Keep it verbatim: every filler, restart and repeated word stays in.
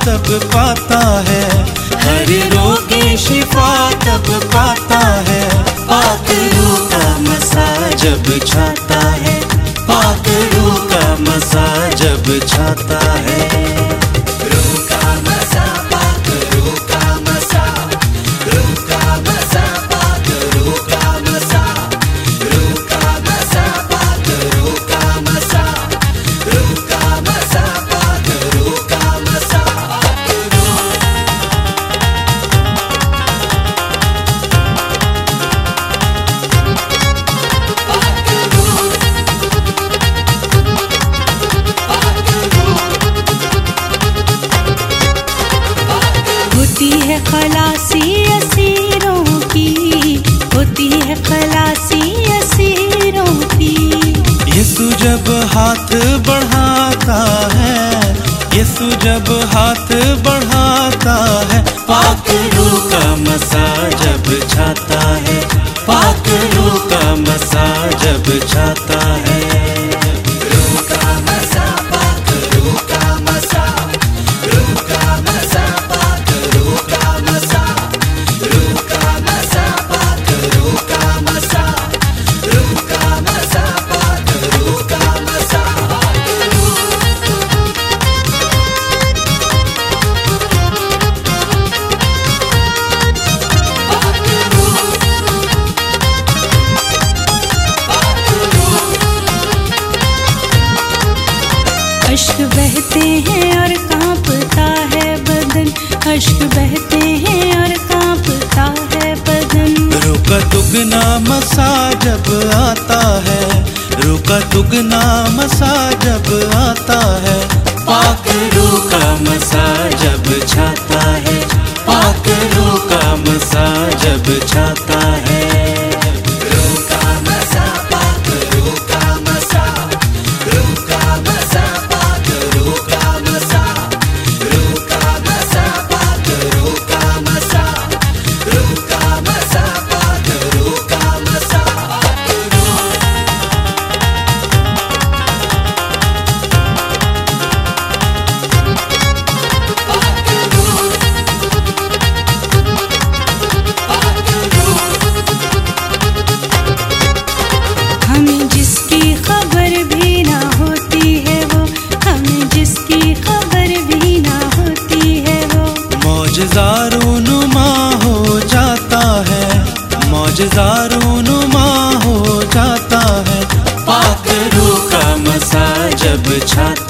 तब पाता है, हर रोगी शिफा तब पाता है। पाक रूह का मसा जब छाता है, पाक रूह का मसा जब छाता है। रूह का मसा, पाक रूह का मसा, रूह का मसा, पाक रूह का मसा, रूह का मसा, पाक रूह का मसा, रूह का मसा, पाक रूह का मसा। होती है खलासी असीरों की, होती है खलासी असीरों की। यीशु जब हाथ बढ़ाता है, यीशु जब हाथ बढ़ाता है, पाक रूह का मसा जब छाता है, पाक रूह का मसा जब छाता है। रूह का मसा, पाक रूह का मसा, रूह का मसा, पाक रूह का मसा, रूह का मसा, पाक रूह का मसा, रूह का मसा, पाक रूह का मसा। अश्क बहते हैं और कांपता है बदन, अश्क बहते हैं और कांपता है बदन। रूह का दुगना मसा जब आता है, रूह का दुगना मसा जब आता है, पाक रूह का मसा जब छाता है, पाक रूह का मसा जब छाता है। रूह का मसा, पाक रूह का मसा, रूह का मसा, पाक रूह का मसा, रूह का मसा, पाक रूह का मसा, रूह का मसा, पाक रूह का मसा। हमें जिसकी खबर भी ना होती है वो, हमें जिसकी खबर भी ना होती है वो। मौजज़ा रूनुमा हो जाता है, मौजज़ा रूनुमा हो जाता है, पाक रूह का मसा जब छाता